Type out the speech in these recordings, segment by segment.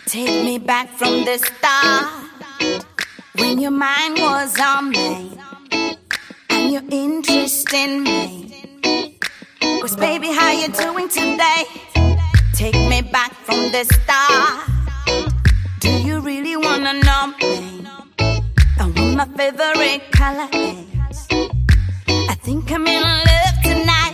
Take me back from the start, when your mind was on me and your interest in me. 'Cause baby, how you doing today? Take me back from the start. Do you really wanna know me and what my favorite color is? I think I'm in love tonight.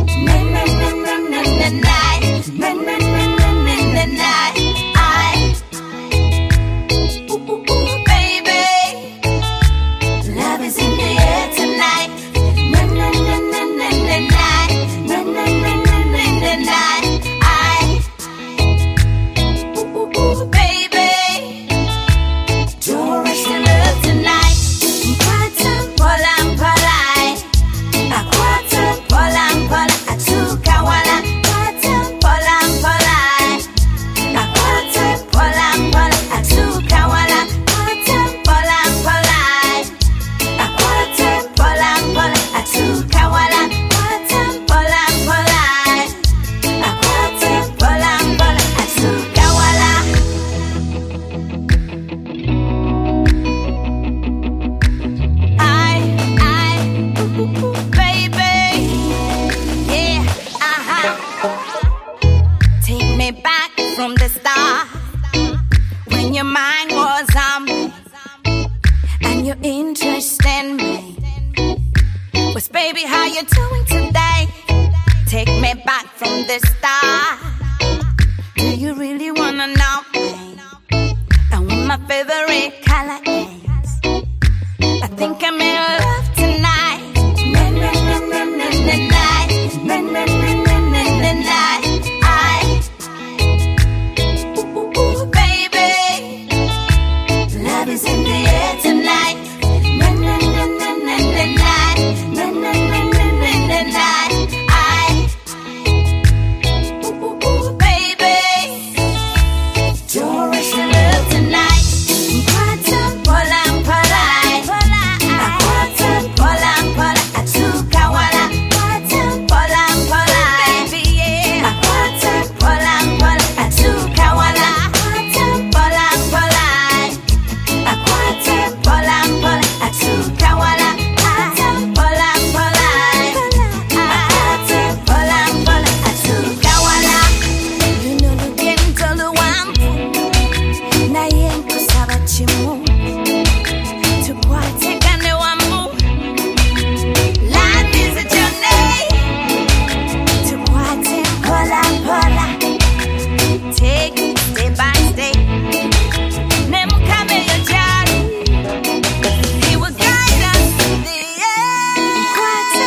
Back from the start, when your mind was on me and your interest in me. Was baby, how you doing today? Take me back from the start. Do you really wanna know me and what my favorite color is? I think I'm in love tonight.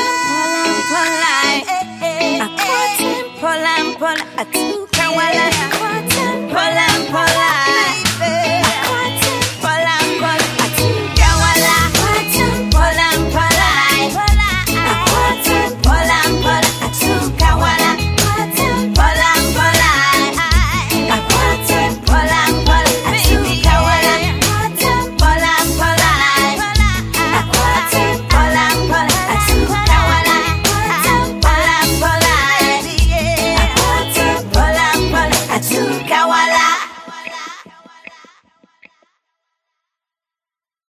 Pola, pola, atuka wala.